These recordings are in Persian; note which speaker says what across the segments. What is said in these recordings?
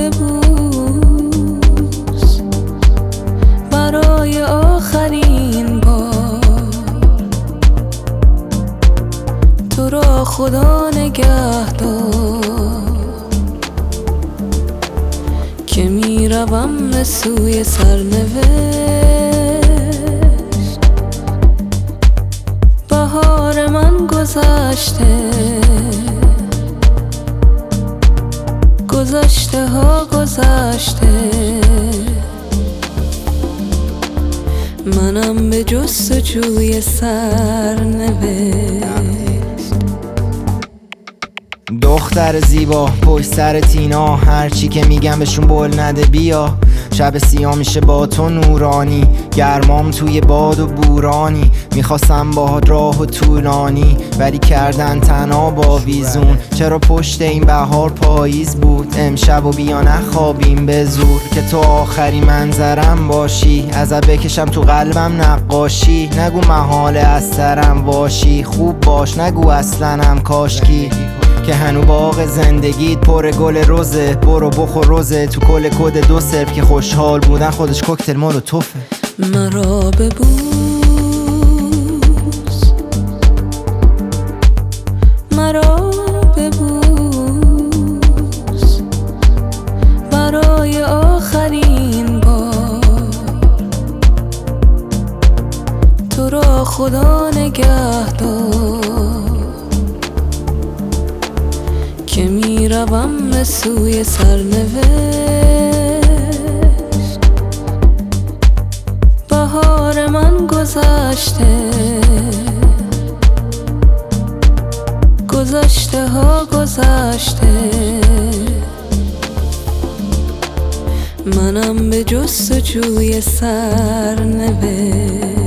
Speaker 1: ببوس برای آخرین بار، تو را خدا نگهدار که می روم به سوی سرنوشت. بهار من گذشته، گذشته ها گذشته، منم به جستجوی سرنوشت.
Speaker 2: دختر زیبا پشت سر تینا، هرچی که میگم بهشون بول نده بیا. شب سیاه میشه با تو نورانی، گرمام توی باد و بورانی. میخواستم باهات راه و طولانی، ولی کردن تنها با ویزون. چرا پشت این بهار پاییز بود، امشب و بیا نخوابیم به زور. که تو آخری منظرم باشی، ازت بکشم تو قلبم نقاشی. نگو محاله از سرم واشی، خوب باش نگو اصلنم کاشکی. که هنو باغ زندگیت پر گل روزه، برو بخور روزه تو کل کد 2 صرف. که خوشحال بودن خودش کوکتل مالو توفه.
Speaker 1: مرا ببوس مرا ببوس برای آخرین بار، تو را خدا نگهدار که می روم به سوی سرنوشت. بهار من گذشته، گذشته ها گذشته، منم به جستجوی سرنوشت.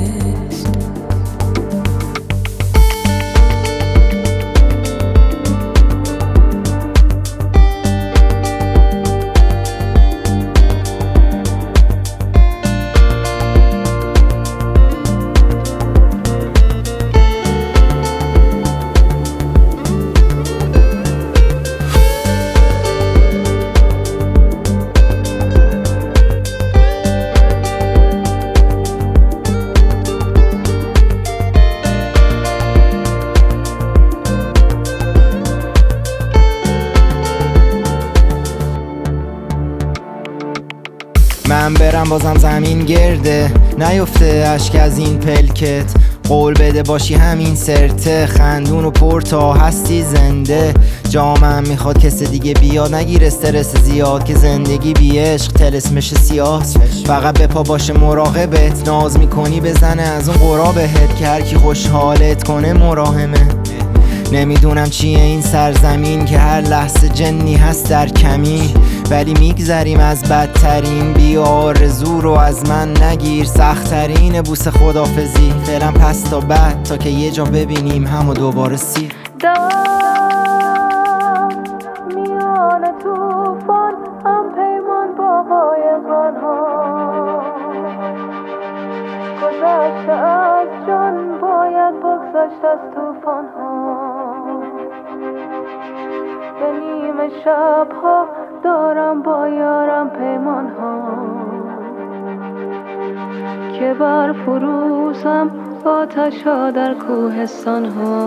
Speaker 2: من برم بازم زمین گرده، نیفته اشک از این پلکت. قول بده باشی همین سرته، خندون و پر تا هستی زنده. جامم میخواد کس دیگه بیاد، نگیر استرس زیاد. که زندگی بی عشق طلسمش سیاه، فقط به پا باشه مراقبت. ناز میکنی بزنه از اون قرا بهت، که هرکی خوشحالت کنه مراهمه. نمیدونم چیه این سرزمین، که هر لحظه جنی هست در کمین. ولی میگذریم از بدترین، بی آرزو رو از من نگیر. سخت‌ترین بوس خدافزی فعلا پس تا بعد، تا که یه جا ببینیم همو دوباره سیر.
Speaker 1: میان توفان هم پیمان با قایقران ها، گذشته از جان باید بگذشت از توفان ها. به نیمه شب ها دارم با یارم پیمان ها، که بر فروزم آتش ها در کوهستان ها.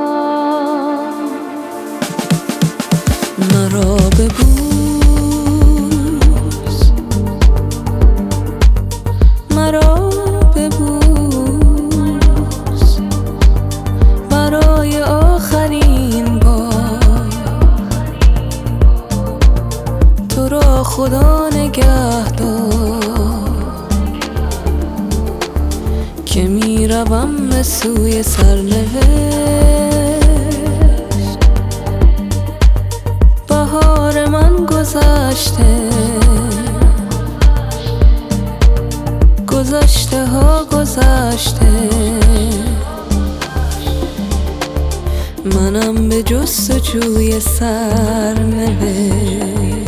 Speaker 1: مرا ببوس مرا ببوس برای آخرین بار، تو را خدا نگهدار که می روم به سوی سرنوشت. بهار من گذشته، گذشته ها گذشته، منم به جستجوی سرنوشت.